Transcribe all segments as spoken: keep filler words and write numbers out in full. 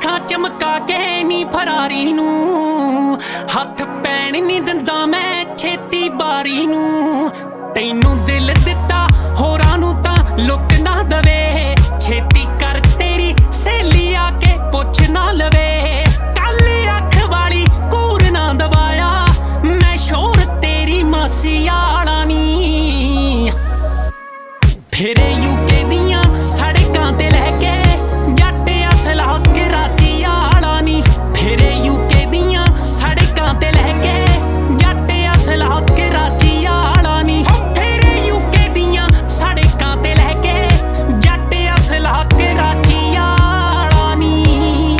ਅੱਖਾਂ ਚਮਕਾ ਕੇ ਨੀ ਫਰਾਰੀ ਨੂੰ, ਹੱਥ ਪੈਣ ਨੀ ਦਿੰਦਾ ਮੈਂ ਛੇਤੀ ਬਾਰੀ ਨੂੰ। ਤੈਨੂੰ ਦਿਲ ਦਿੱਤਾ ਹੋਰਾਂ ਨੂੰ ਤਾਂ ਲੁੱਕ ਨਾ ਦਵੇ, ਛੇਤੀ ਕਰ ਤੇਰੀ ਸਹੇਲੀ ਆ ਕੇ ਪੁੱਛ ਨਾ ਲਵੇ। ਕੱਲ ਅੱਖ ਵਾਲੀ ਘੂਰ ਨਾ ਦਬਾਇਆ ਮੈਂ ਸ਼ੋਰ ਤੇਰੀ ਮਾਸੀ ਆਲਾ ਨੀ। ਫਿਰੇ ਯੂਕੇ ਦੀਆਂ ਸੜਕਾਂ ਤੇ ਲੈ ਕੇ ਜੱਟ ਅਸਲਾ ਕਰਾਚੀ ਆਲਾ ਨੀ। ਫਿਰੇ ਯੂਕੇ ਦੀਆਂ ਸੜਕਾਂ ਤੇ ਲੈ ਕੇ ਜੱਟ ਅਸਲਾ ਕਰਾਚੀ ਆਲਾ ਨੀ। ਫਿਰੇ ਯੂਕੇ ਦੀਆਂ ਸੜਕਾਂ ਤੇ ਲੈ ਕੇ ਜੱਟ ਅਸਲਾ ਕਰਾਚੀ ਆਲਾ ਨੀ।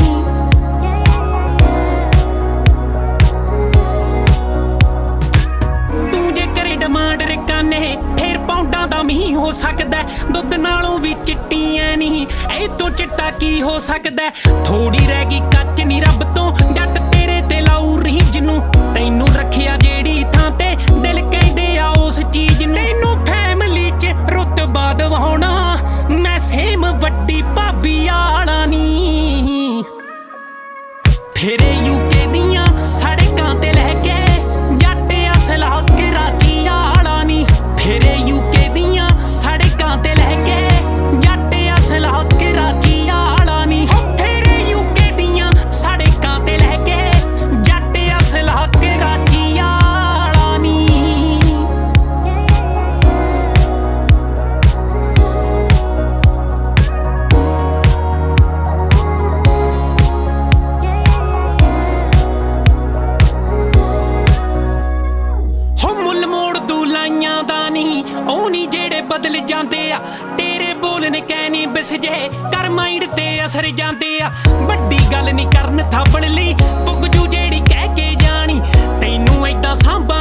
ਤੂੰ ਜੇ ਕਰੇ ਡਿਮਾਂਡ ਰਕਾਨੇ ਫੇਰ ਪੌਂਡਾਂ ਦਾ ਮੀਂਹ ਹੋ ਸਕਦਾ, ਦੁੱਧ ਨਾਲੋਂ ਵੀ ਚਿੱਟੀ ਐ ਨੀ ਇਹ ਤੋਂ ਚਿੱਟਾ ਕੀ ਹੋ ਸਕਦਾ। ਥੋੜੀ ਰਹਿ ਗਈ ਕੱਚ ਨੀ ਰੱਬ ਤੋਂ ਜੱਟ ਤੇਰੇ ਤੇ ਲਾਊ ਰੀਝ ਨੂੰ। ਤੈਨੂੰ ਰੱਖਿਆ ਜਿਹੜੀ ਥਾਂ ਤੇ ਦਿਲ ਕਹਿੰਦੇ ਆ ਉਸ ਚੀਜ਼ ਨੂੰ। ਤੈਨੂੰ ਫੈਮਲੀ ਚ ਰੁਤਬਾ ਦਵਾਉਣਾ ਮੈਂ ਸੇਮ ਵੱਡੀ ਭਾਬੀ ਆਲਾ ਨੀ। ਫਿਰੇ ਯੂਕੇ ਦੀਆਂ ਸੜਕਾਂ ਤੇ ਲੈ ਕੇ ਜੱਟ ਅਸਲਾ ਕਰਾਚੀ ਆਲਾ ਨੀ। ਫਿਰੇ ਯੂਕੇ ਦੀਆਂ ਸੜਕਾਂ ਤੇ ਲੈ ਕੇ ਜੱਟ ਅਸਲਾ ਕਰਾਚੀ ਆਲਾ ਨੀ। ਫਿਰੇ ਯੂਕੇ ਦੀਆਂ ਸੜਕਾਂ ਤੇ ਲੈ ਕੇ ਜੱਟ ਅਸਲਾ ਕਰਾਚੀ ਆਲਾ ਨੀ। ਹੋ ਮੁੱਲ ਮੋੜ ਦੂ ਲਾਈਆਂ ਦਾ ਨੀ ਉਹ ਨੀ ਜਿਹੜੇ ਬਦਲ ਜਾਂਦੇ ਆ, ਤੇਰੇ ਬੋਲ ਨੇ ਕਹਿਣੀ ਬਿਸ ਜੇ ਕਰ ਮਾਈਂਡ ਤੇ ਅਸਰ ਜਾਂਦੇ ਆ। ਵੱਡੀ ਗੱਲ ਨੀ ਕਰਨ ਥਾਪੜ ਲਈ ਪੁੱਗ ਜੂ ਜਿਹੜੀ ਕਹਿ ਕੇ ਜਾਣੀ, ਤੈਨੂੰ ਏਦਾਂ ਸਾਂਭਾ